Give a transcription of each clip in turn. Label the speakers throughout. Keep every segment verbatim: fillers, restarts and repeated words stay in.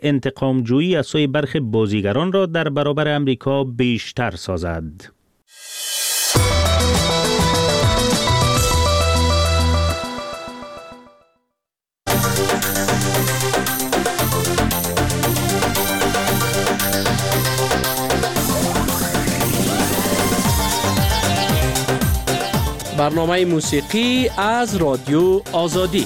Speaker 1: انتقام جویی از سوی برخی بازیگران را در برابر امریکا بیشتر سازد.
Speaker 2: برنامه موسیقی از رادیو آزادی.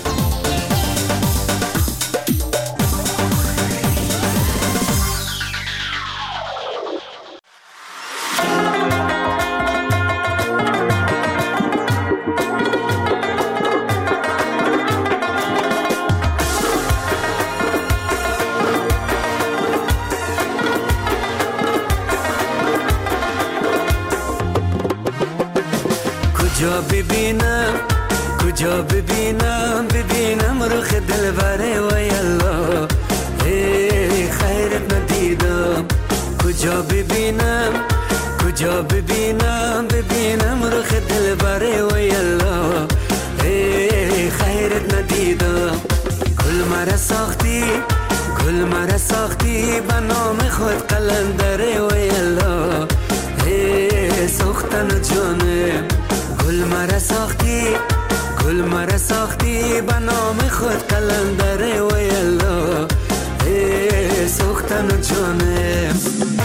Speaker 3: کجا ببینم کجا ببینم ببینم رخ دلبره و یلا ای خیرت ندیدم کجا ببینم کجا ببینم ببینم رخ دلبره و یلا ای خیرت ندیدم گل مرا ساختی گل مرا ساختی به نام خود قلندره و یلا ای سوختن جانم گل مرا ساختی گل مرا ساختی به نام خود قلندره و یلا ای سوختن جانم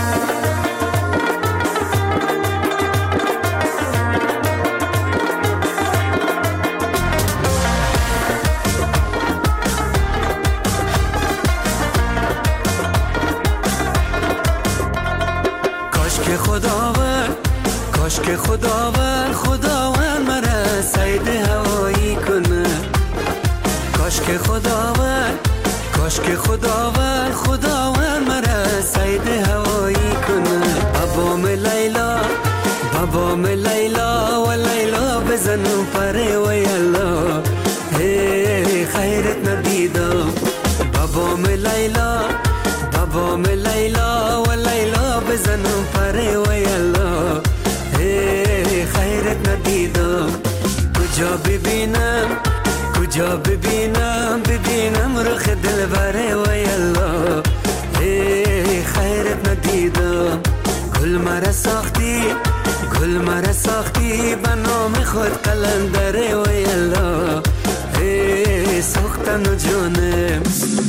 Speaker 3: کاش که خداوند کاش که خداوند خداوند مرا سید هوایی کنه کاش که خداوند کاش که خداوند خداوند مرا سید هوایی کنه بابام لیلا بابام لیلا و لیلا بزنم پره و یلا هی خیرت ندیدم بابام لیلا بابام لیلا و لیلا بزنم پره و یلا ای خیرت ندیدم کجا ببینم کجا ببینم ببینم رخ دلبره و یلا ای خیرت ندیدم گل مرا ساختی گل مرا ساختی به نام خود قلندره و یلا ای سوختن جانم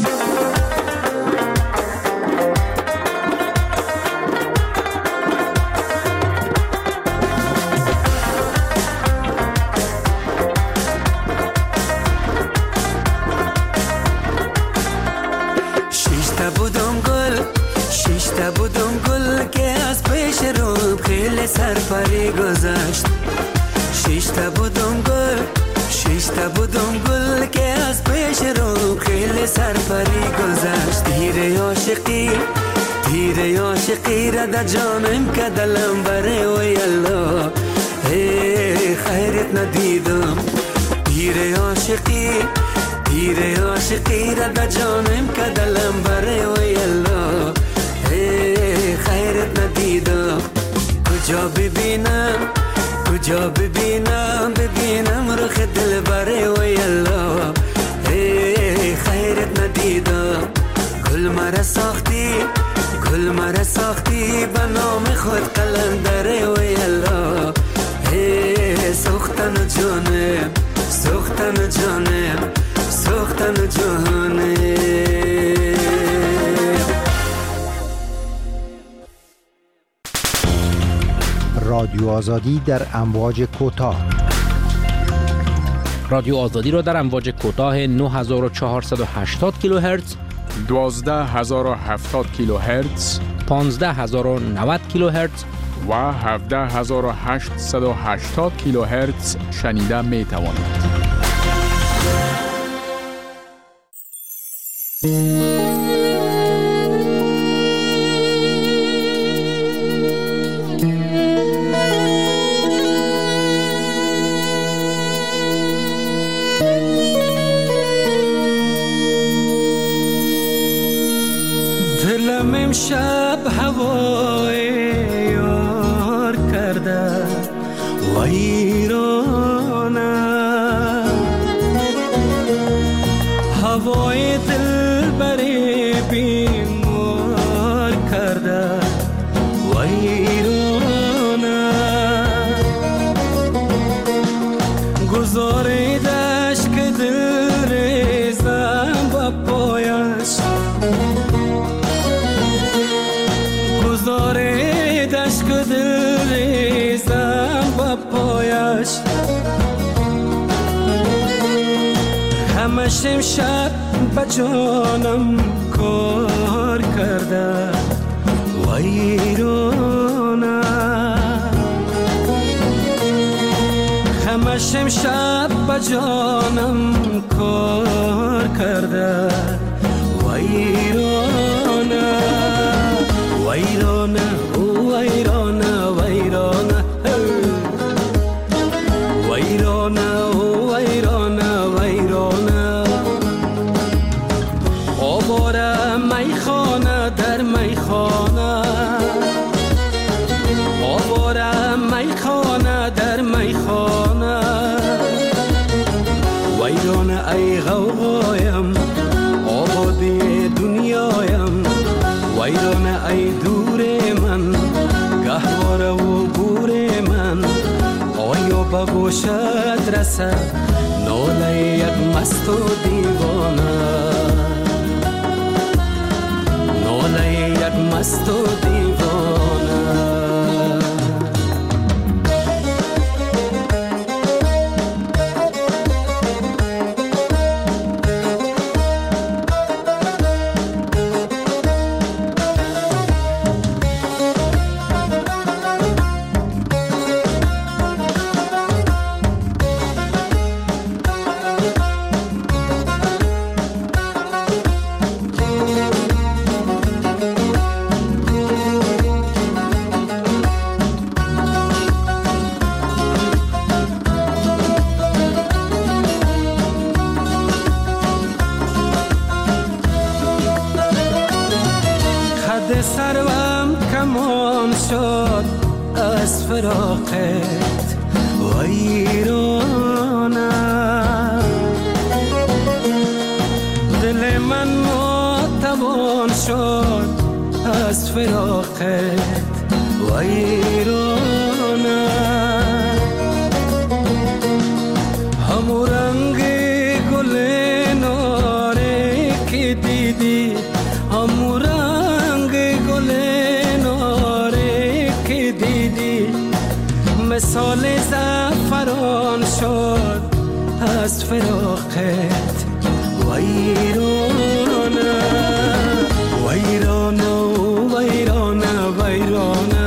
Speaker 3: بودم گل که از پیش رو خیلی سرپری گذشت شیشتا بودم گل شیشتا بودم گل که از پیش رو خیلی سرپری گذشت تیر عاشقی تیر عاشقی را در جانم که دلم بره و یلا ای خیرت ندیدم تیر عاشقی تیر عاشقی را در جانم که دلم بره و یلا ای خیرت ندیدم کجا ببینم کجا ببینم ببینم رخ دلبره و یلا ای خیرت ندیدم گل مرا ساختی گل مرا ساختی به نام خود قلندره و یلا ای سوختن جانم سوختن جانم سوختن جانم
Speaker 4: رادیو آزادی در امواج کوتاه
Speaker 2: رادیو آزادی را در امواج کوتاه نه هزار و چهارصد و هشتاد کیلوهرتز،
Speaker 5: دوازده هزار و هفتاد کیلوهرتز،
Speaker 2: پانزده هزار و نود کیلوهرتز
Speaker 5: و هفده هزار و هشتصد و هشتاد کیلوهرتز شنیده می توانید.
Speaker 3: دلم امشب هوای یار کرده ویرانم، هوای دل بری بی همش امشب به جانم کار کرده ویرانه، همش امشب به جانم کار کرده ویرانه، ویرانه او ویرانه ویرانه ویرانه او ویرانه ویرانه، آواره میخانه در میخانه، آواره میخانه در میخانه، ویرانه ای غوغایم آبادی دنیایم، ویرانه ای دور من گهواره و گور من، آیا به گوشت رسد ناله یک مست و دیوانه، ناله یک مست و دیوانه. سروم کمان شد از فراقت ویرانه، دل من ناتوان شد از فراقت ویرانه، همو رنگ گل ناره که دیدی، همو رنگ گل ناره که دیدی، مثال زعفران شد از فراقت ویرانه، ویرانه ویرانه ویرانه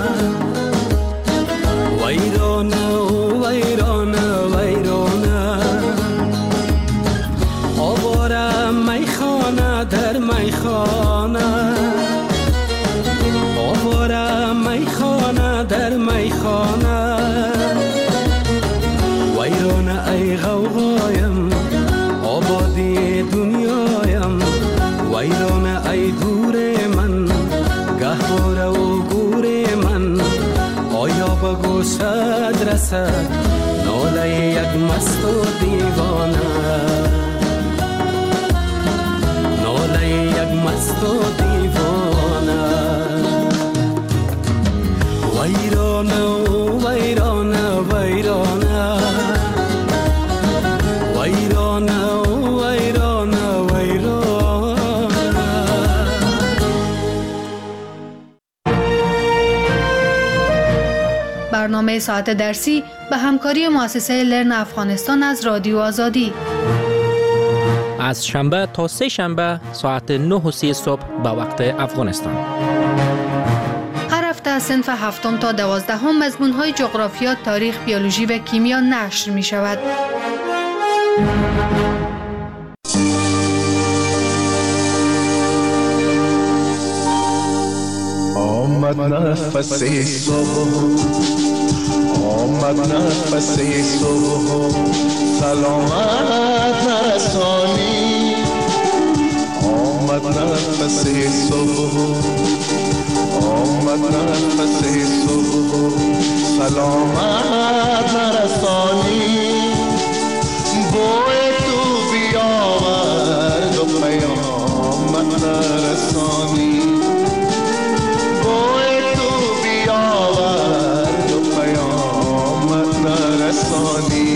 Speaker 3: ویرانه ویرانه ویرانه، آواره میخانه در میخانه، آواره میخانه در میخانه، ویرانه ای غوغایم آبادی دنیایم، ویرانه ای دور من گهواره و گور من، آیا به گوشت رسد ناله یک مست و دیوانه، ناله یک مست و دیوانه، ویرانه ویرانه ویرانه ویرانه ویرانه ویرانه.
Speaker 6: برنامه ساعت درسی به همکاری مؤسسه لرن افغانستان از رادیو آزادی
Speaker 2: از شنبه تا سه شنبه ساعت نه و سی صبح به وقت افغانستان.
Speaker 6: هر هفته از صنف هفتم تا دوازدهم مضمون‌های جغرافیا، تاریخ، بیولوژی و کیمیا نشر می شود.
Speaker 7: آمد نفس صبح، آمد نفس صبح، سلامت نرسانی، آمد نفس صبح، آمد نفس صبح، سلامت نرسانی، بوی تو بیاورد و پیامت نرسانی، بوی تو بیاورد و پیامت نرسانی.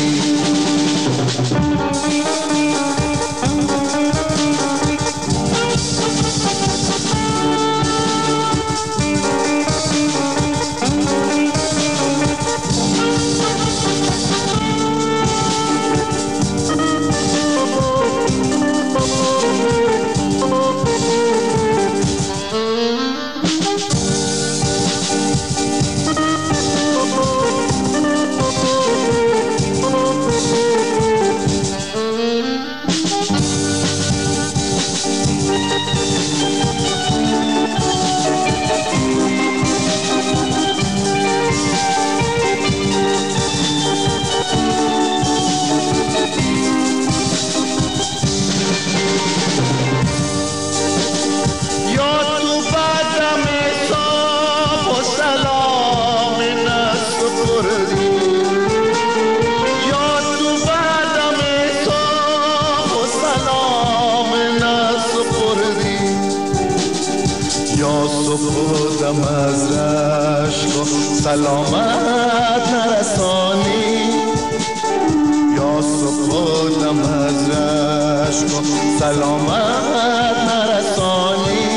Speaker 7: یا سپردم از رشک و سلامت نرسانی، یا سپردم از رشک و سلامت نرسانی.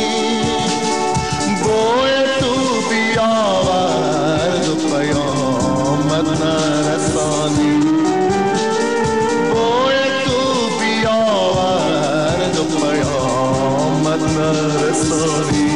Speaker 7: بوی تو بیاورد و پیامت نرسانی، بوی تو بیاورد و پیامت نرسانی.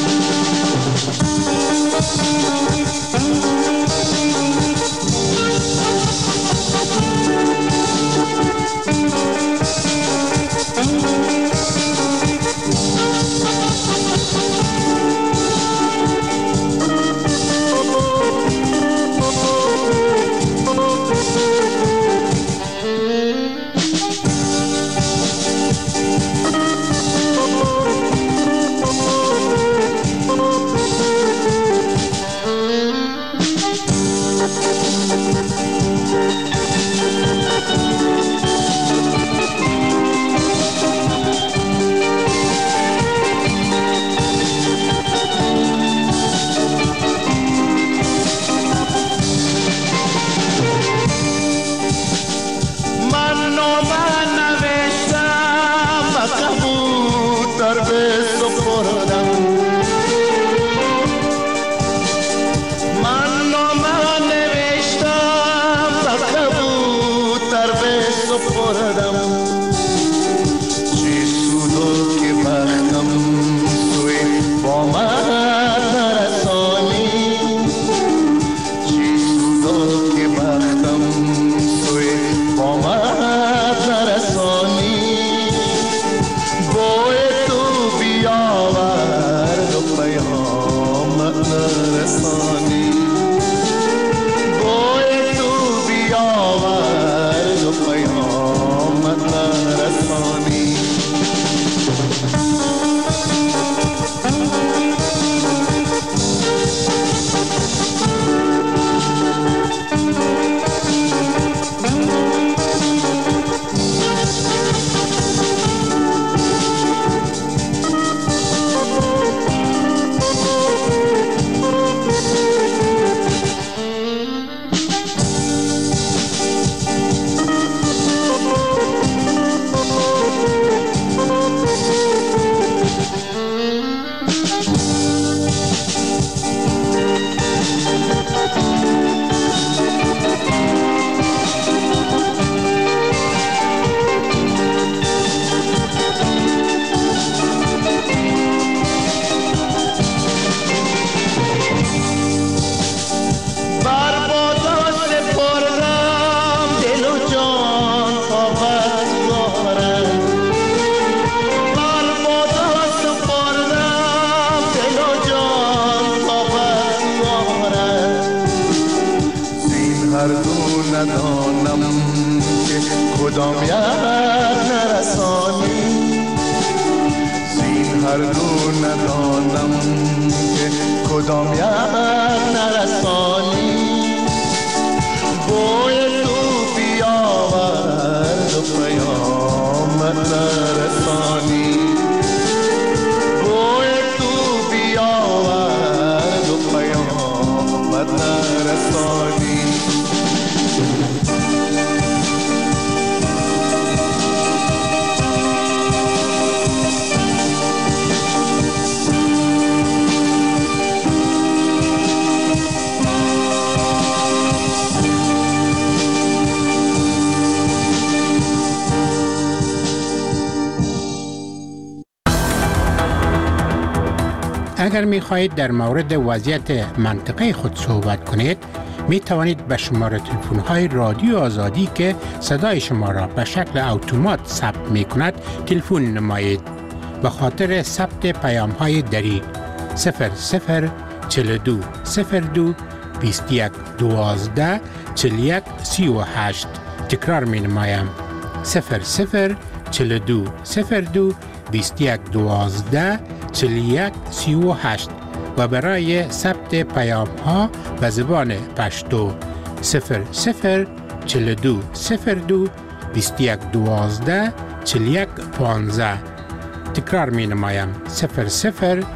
Speaker 8: اگر می خواهید در مورد وضعیت منطقه خود صحبت کنید، می توانید به شماره تلفن های رادیو آزادی که صدای شما را به شکل اتومات ثبت می کند تلفن نمایید. به خاطر ثبت پیام های دری صفر صفر چهل و دو صفر دو بیست و یک دوازده چهل و یک سی و هشت. تکرار می نمایم صفر صفر چهل و دو صفر دو بیست و یک دوازده چهل و یک سی و هشت و برای ثبت پیام ها به زبان پشتو صفر صفر چهل و دو صفر دو بیست و یک دوازده چهل و یک پانزده. تکرار می نمایم صفر صفر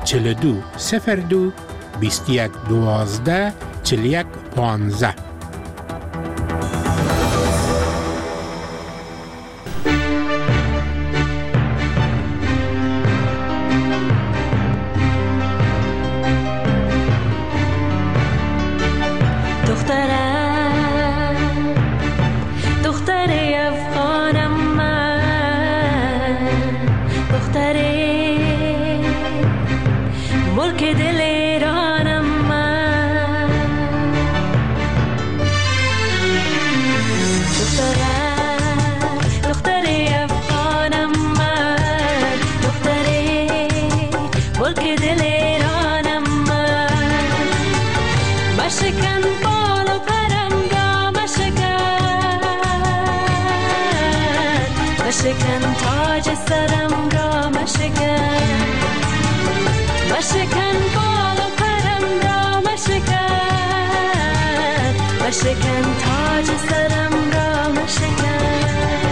Speaker 8: چهل و دو صفر دو بیست و یک دوازده چهل و یک پانزده.
Speaker 9: مشکن تاج سرم را مشکن، مشکن بال و پرم را مشکن، مشکن تاج سرم را مشکن.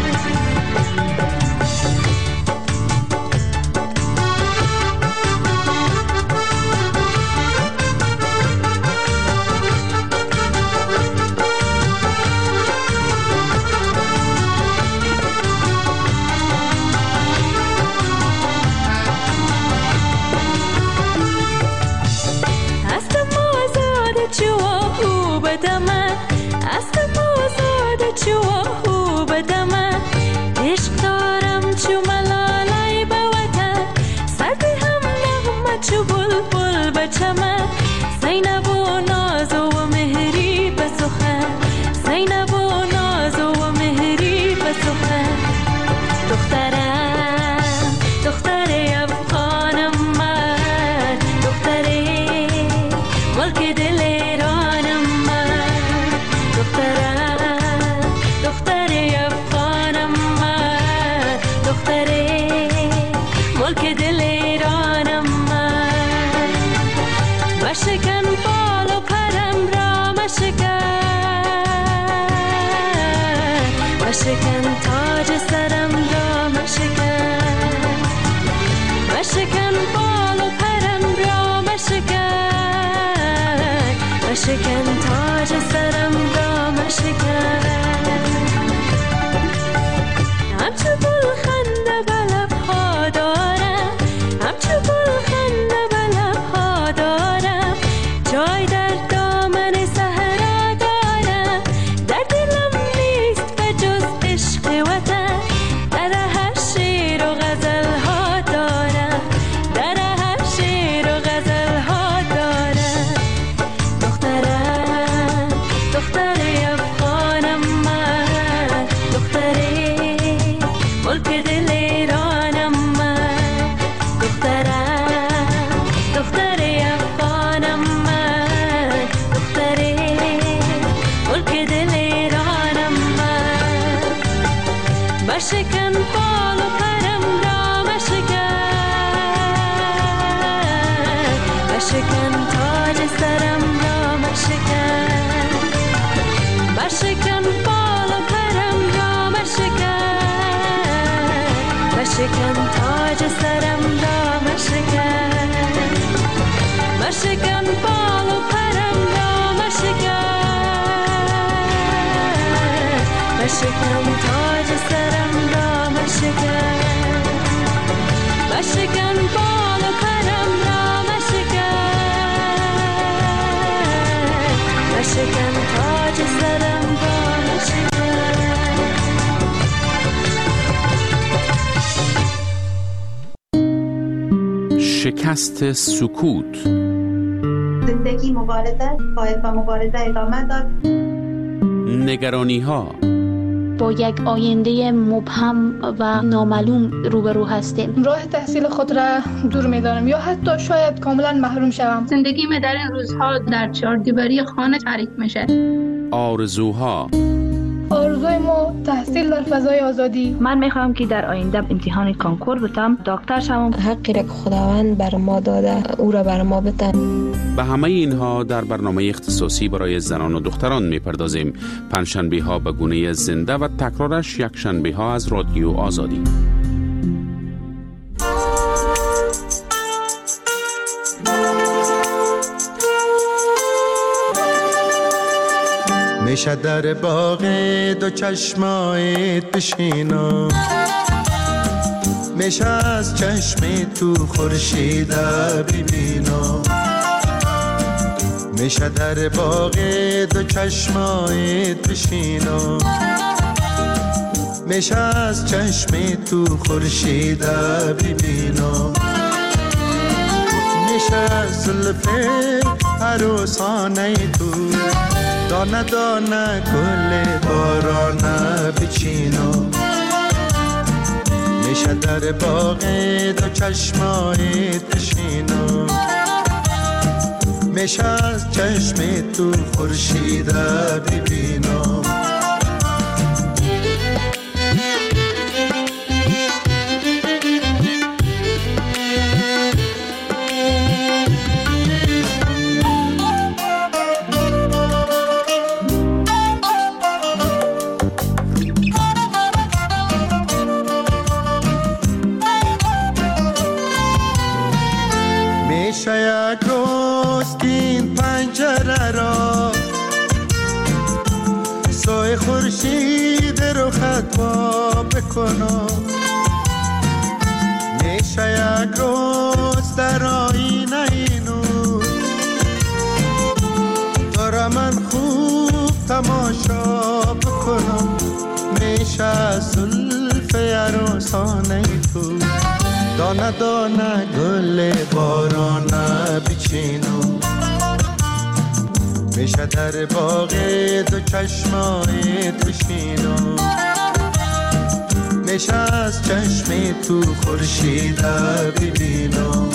Speaker 9: مشکن تاج سرم را مشکن، مشکن بال و پرم را مشکن، مشکن تاج سرم را مشکن. همچو بلخنده به لب‌ها دارم، همچو بلخنده به لب‌ها دارم، جای در دامن صحرا دارم، در دلم نیست به جز عشق وطن، در هر شعر و غزل ها دارم، در هر شعر و غزل ها دارم. دخترم دختر افغانم من، دختری ملک دل ایرانم من، دخترم دختر افغانم من، دختری ملک دل ایرانم من. مشکن بال و پرم را مشکن، مشکن تاج سرم را مشکن، مشکن بال و پرم را مشکن، مشکن تاج سرم را مشکن، مشکن بال و پرم را مشکن، مشکن تاج سرم را مشکن، مشکن بال و پرم را مشکن، مشکن تاج سرم را مشکن.
Speaker 5: شکست سکوت.
Speaker 10: زندگی مبارزه باید با مبارزه ادامه داد.
Speaker 5: نگرانی ها.
Speaker 11: با یک آینده مبهم و نامعلوم روبرو هستیم.
Speaker 12: راه تحصیل خود را دور می‌دانم یا حتی شاید کاملا محروم شوم.
Speaker 13: زندگی من در این روزها در چهار دیواری خانه تعریف میشه.
Speaker 5: آرزوها.
Speaker 12: آرزوی ما تحصیل در فضای آزادی.
Speaker 14: من میخوام که در آینده امتحان کانکور بتم، دکتر شوم.
Speaker 15: حقی را که خداوند بر ما داده او را بر ما بده.
Speaker 5: به همه اینها در برنامه اختصاصی برای زنان و دختران میپردازیم. پنجشنبه ها به گونه زنده و تکرارش یک شنبه ها از رادیو آزادی.
Speaker 7: میشه در باغ دو چشمایت بشینم، میشه از چشم تو خورشید ببینم، میشه در باغ دو چشمایت بشینم، میشه از چشم تو خورشید ببینم، میشه زلف عروسانه تو دانه دانه گل بارانه بچینم، میشه در باغ دو چشمایت بشینم، میشه از چشم تو خورشید ببینم. میشه یک روز این پنجره را سوی خورشید رو خطوا بکنم، میشه یک روز در آینه اینو تو را من خوب تماشا بکنم، میشه زلف عروسانه تو دانه دانه گل بارانه بچینم، میشه در باغ دو چشمایت بشینم، میشه از چشم تو خورشید ببینم.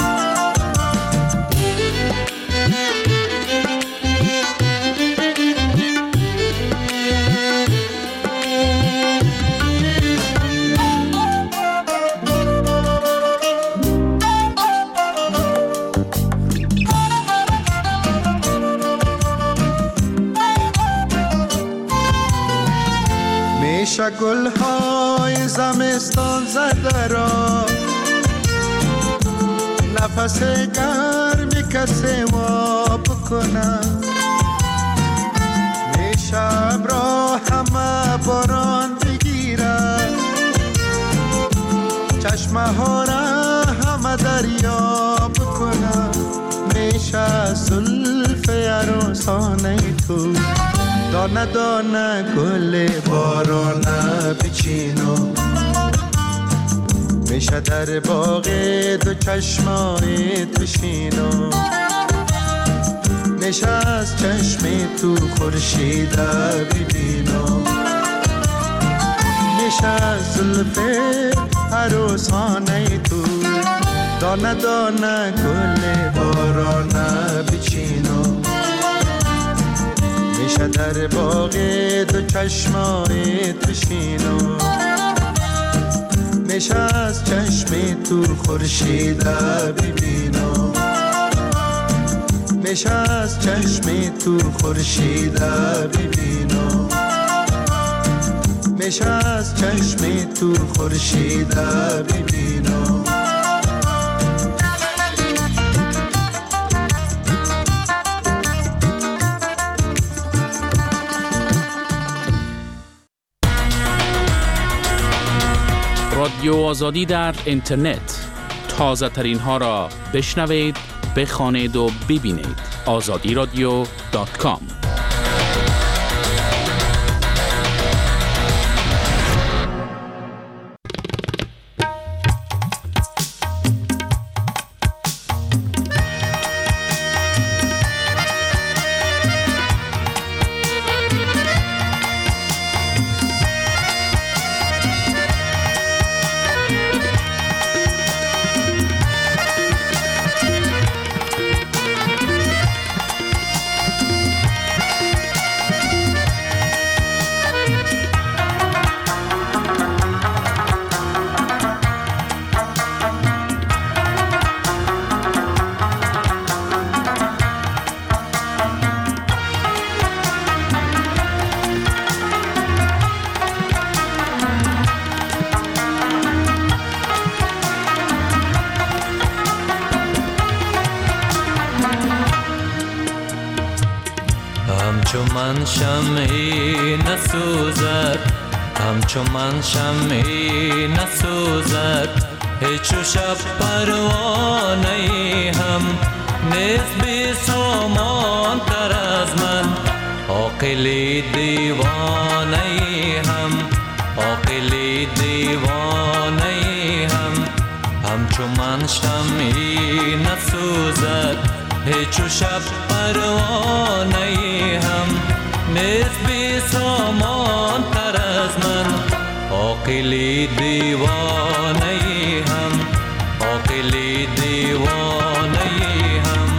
Speaker 7: میشه گلهای زمستان زده را نفس گرمی کسی وا بکنم، میشه ابرا همه باران بگیره چشمه ها را همه دریا بکنم، میشه زلف عروسانه تو دانه دانه گل بارانه بچینم، میشه در باغ دو چشمایت بشینم، میشه از چشم تو خورشید ببینم، میشه زلف عروسانه تو دانه دانه گل بارانه بچینم، میشه در باغ دو چشمایت بشینم، میشه از چشم تو خورشید ببینم، میشه از چشم تو خورشید ببینم، میشه از چشم تو خورشید ببینم.
Speaker 5: رادیو آزادی در اینترنت، تازه ترین ها را بشنوید، بخوانید و ببینید. آزادی رادیو دات کام.
Speaker 16: همچو من شمعی نسوزد، همچو من شمعی نسوزد، هیچو شب پروانه هم نیست بی سامان تر از من. عاقلی دیوانه هم، عاقلی دیوانه هم، همچو من شمعی نسوزد، هیچو شب پروانه هم نیست بی سامان تر از من. عاقلی دیوانه هم، عاقلی دیوانه هم.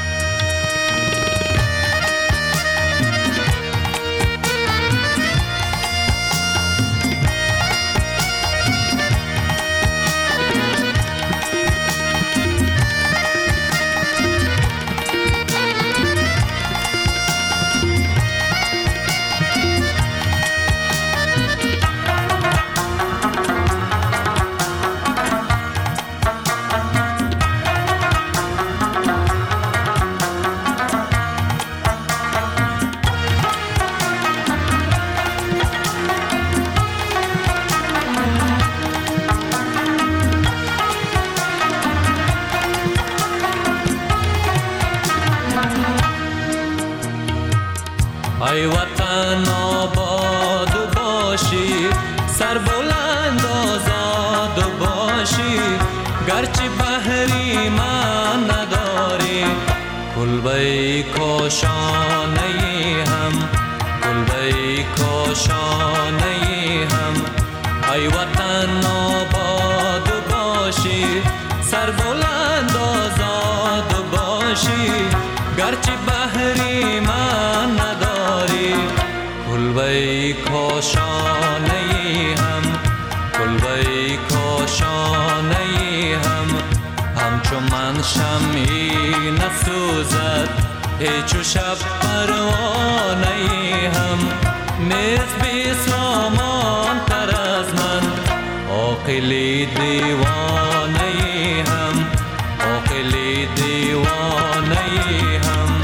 Speaker 16: ای وطن آباد باشی، سر بلند آزاد باشی، گرچه بحری من نداری، کلبه کاشانه هم، کلبه کاشانه هم. ای وطن آباد باشی، سر بلند آزاد باشی، گرچه بحری من نداری، کلبه کاشانه هم، کلبه کاشانه هم، همچو من شمعی نسوزد، هیچو شب پروانه هم نیست بی سامان تر از من. عاقلی دیوانه هم، عاقلی دیوانه هم.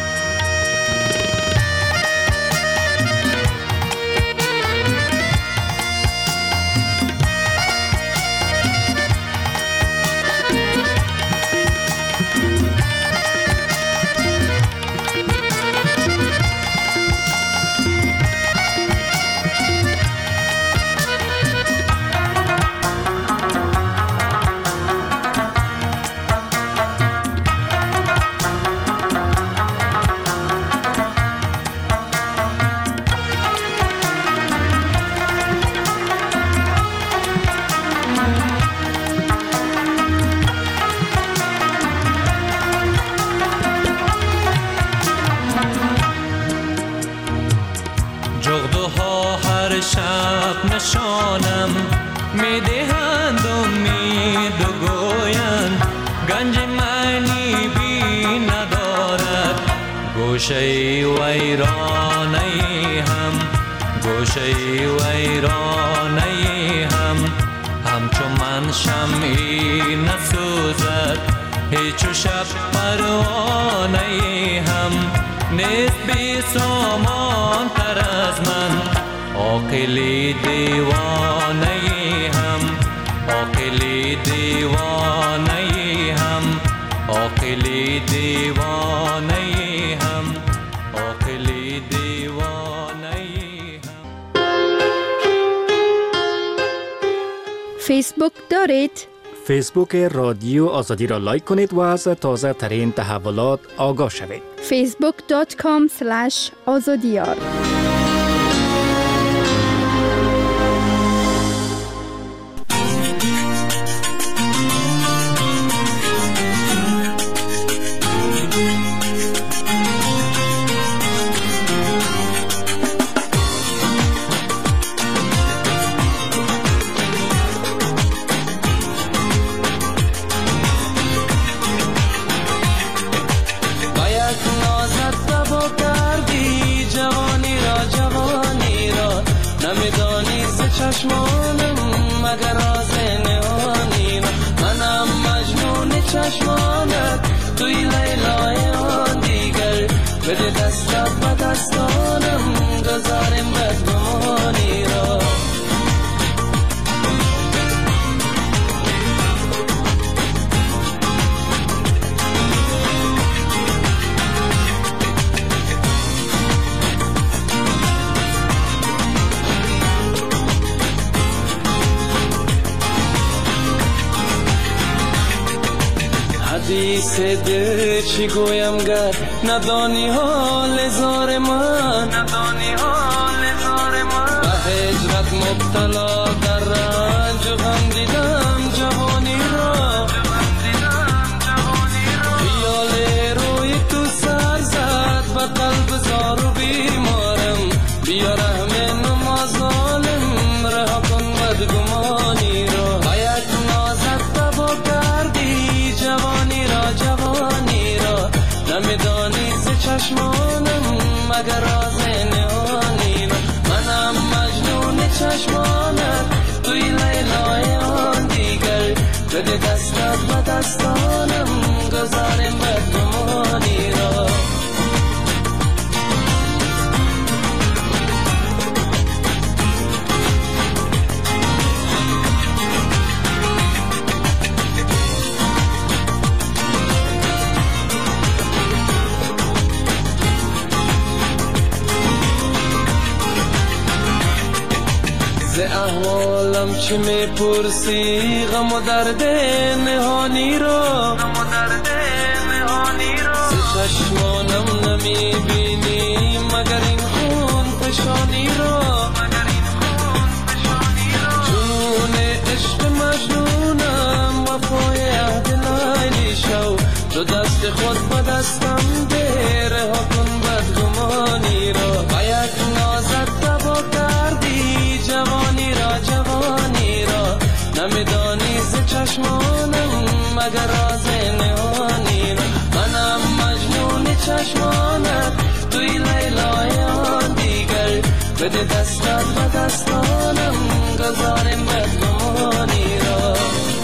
Speaker 16: جغدوها هر شب نشانم میدهند امید و گویند، گنج معنی بی ندارد، گوشه ویرانه هم، گوشه ویرانه هم، همچو من شمعی نسوزد، هیچو شب پروانه هم نیست بی سامان تر از من. عاقلی دیوانه هم، عاقلی دیوانه هم، عاقلی دیوانه هم، عاقلی دیوانه هم.
Speaker 17: فیسبوک دارید؟
Speaker 2: فیسبوک رادیو آزادی را لایک کنید و از تازه ترین تحولات آگاه شوید.
Speaker 17: فیسبوک دات کام اسلش آزادیار.
Speaker 3: چشمانم مگر راز نهانی را، منم مجنون چشمانت توی لیلای آن دیگر، بده دستت به دستانم گذاریم بدگمانی را.
Speaker 7: حدیث دل چی گویم گر ندانی حال زار من، ندانی حال زار من. به هجرت مبتلا در رنج و غم دیدم جوانی را، خیال روی تو سر زد به قلب زار و بیمارم. بیا رحم نما ظالم رها کن بدگمانی را. با یک نازت تبا کردی جوانی را، جوانی را. نمیدانی ز چشمانم مگر راز نهانی را. منم مجنون چشمانت توی لیلای آن دیگر. بده دستت به دستانم گذاریم بدگمانی را. ز احوالم چی میپرسی غم و درد نهانی را، ز چشمانم نمیبینی مگر این خون فشانی را. جنون عشق مجنونم وفای عهد لیلی شو. دو دست خود به دستم ده رها کن بدگمانی را. با یک نازت تبا کردی جوانی را، جوانی را. نمیدانی ز چشمانم مگر راز نهانی را. منم مجنون چشمانت توی لیلای آن دیگر. بده دستت به دستانم گذاریم بدگمانی را.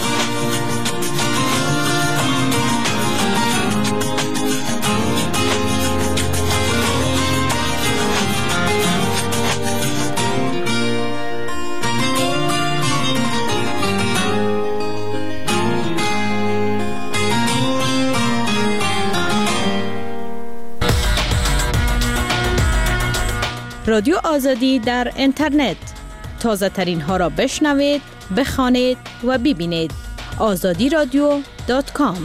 Speaker 18: رادیو آزادی در اینترنت تازه ترین ها را بشنوید، بخوانید و ببینید. آزادی رادیو دات کام.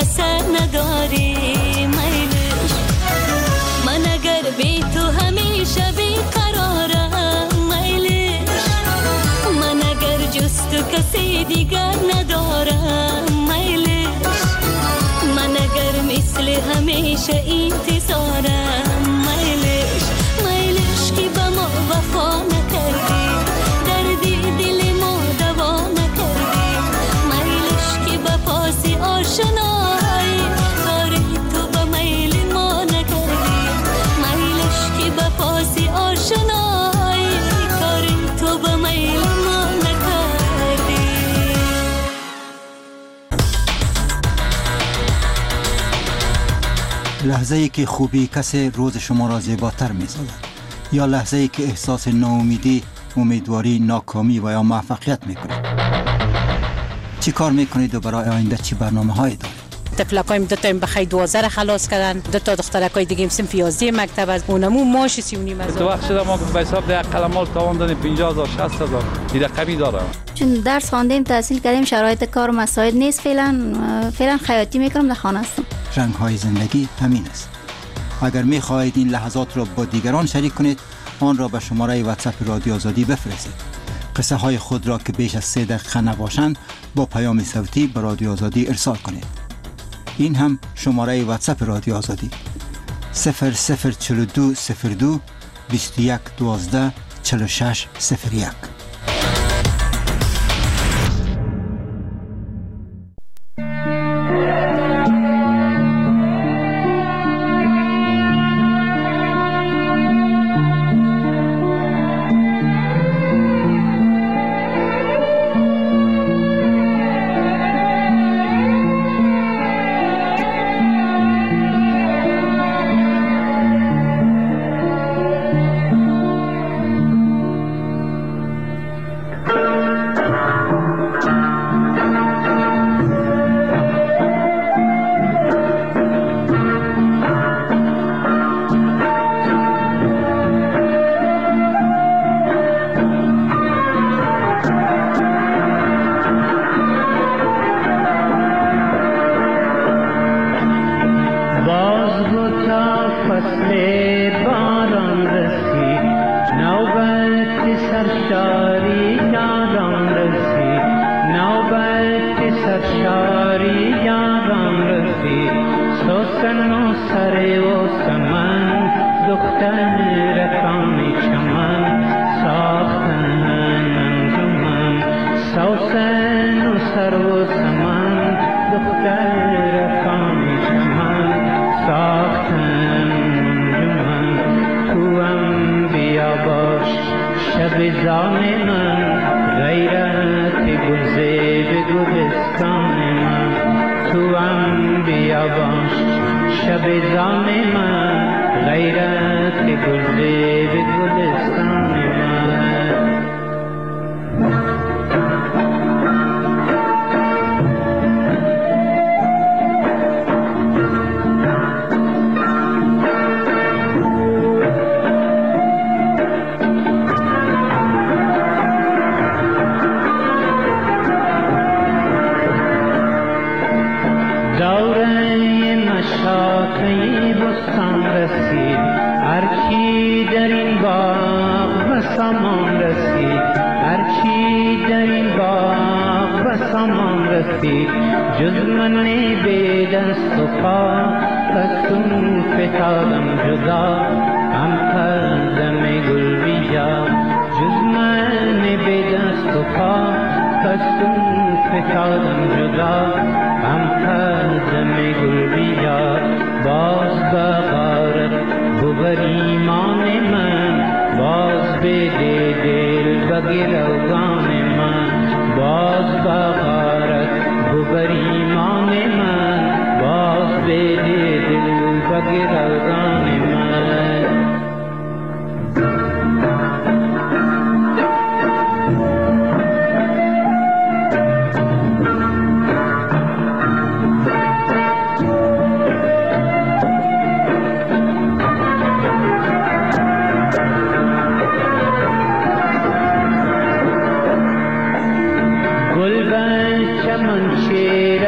Speaker 9: سر نداری میلش. من اگر بی تو همیشه بیقرارم میلش. من اگر جز تو کسی دیگر ندارم میلش. من اگر مثل همیشه انتظارم میلش. میلش که به ما وفا نکردی، دردی دل ما دوا نکردی. میلش که به پاس آشنایی، کاری تو به میل ما نکردی. میلش که به پاس آشنایی، کاری تو به میل ما نکردی.
Speaker 19: لحظه ای که خوبی کسی روز شما را زیباتر می سازد، یا لحظه ای که احساس ناامیدی، امیدواری، ناکامی و یا موفقیت می کنید. چی کار می کنید و برای آینده چی برنامه هایی دارید؟
Speaker 20: تفلکایم دو تایم بخی دوازده خلاص کردن، دو تا دخترکای دیگه صنف یازده مکتب از اونمو ماش سی و نیم هزار.
Speaker 21: تو وقت شده ما به حساب ده قلمال تاوان دادیم پنجاه هزار شصت هزار این رقمی داره.
Speaker 22: چون درس خواندیم تحصیل کردیم شرایط کار مساعد نیست، فعلا فعلا خیاطی میکنم، در خانه هستم.
Speaker 19: رنگ های زندگی همین است. اگر می خواهید این لحظات را با دیگران شریک کنید، آن را به شماره واتساپ رادیو آزادی بفرستید. قصه های خود را که بیش از سه دقیقه نباشند با پیام صوتی به رادیو آزادی ارسال کنید. این هم شماره واتساپ رادیو آزادی صفر صفر چهل و دو صفر دو بیست و یک دوازده چهل و شش صفر یک.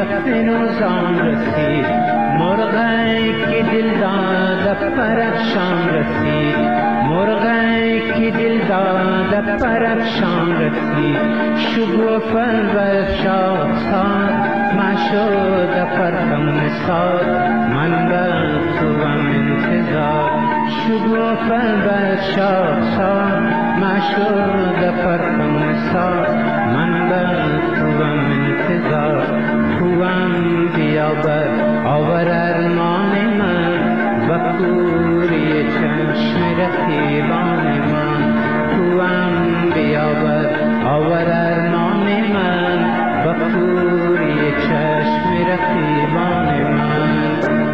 Speaker 1: فروزان رسید، مرغی که دل داده پرفشان رسید، مرغی که دل داده پرفشان رسید، شگوفن و شاخسار مشود پرتم نساد، من بر توام انتظار، شگوفن و شاخسار مشود پرتم نساد، من بر توام انتظار، توام بیابر آور ارمان من و کوری چشم رقیبان من، توام بیابر آور ارمان من و کوری چشم رقیبان من.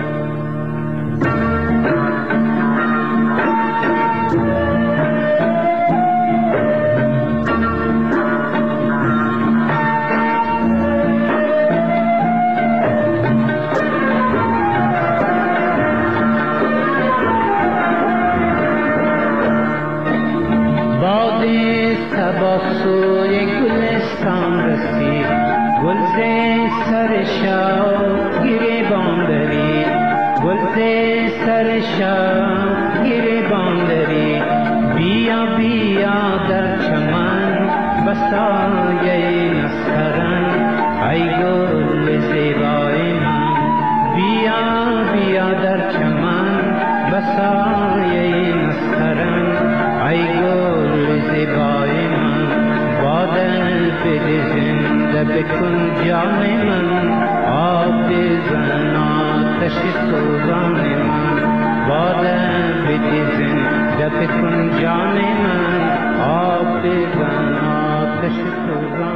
Speaker 1: سوی گلستان رسید، گلز سر شاه گریبان دارید، گلز سر شاه گریبان دارید، بیا بیا در چمن بسایه نسترن، ای گل زیبای من، بیا بیا در چمن بسایه نسترن، ای گل زیبای من، بادل بده زنده بکن جان من، آب بزن آتش سوزان من، بادل بده زنده بکن جان من، آب بزن آتش سوزان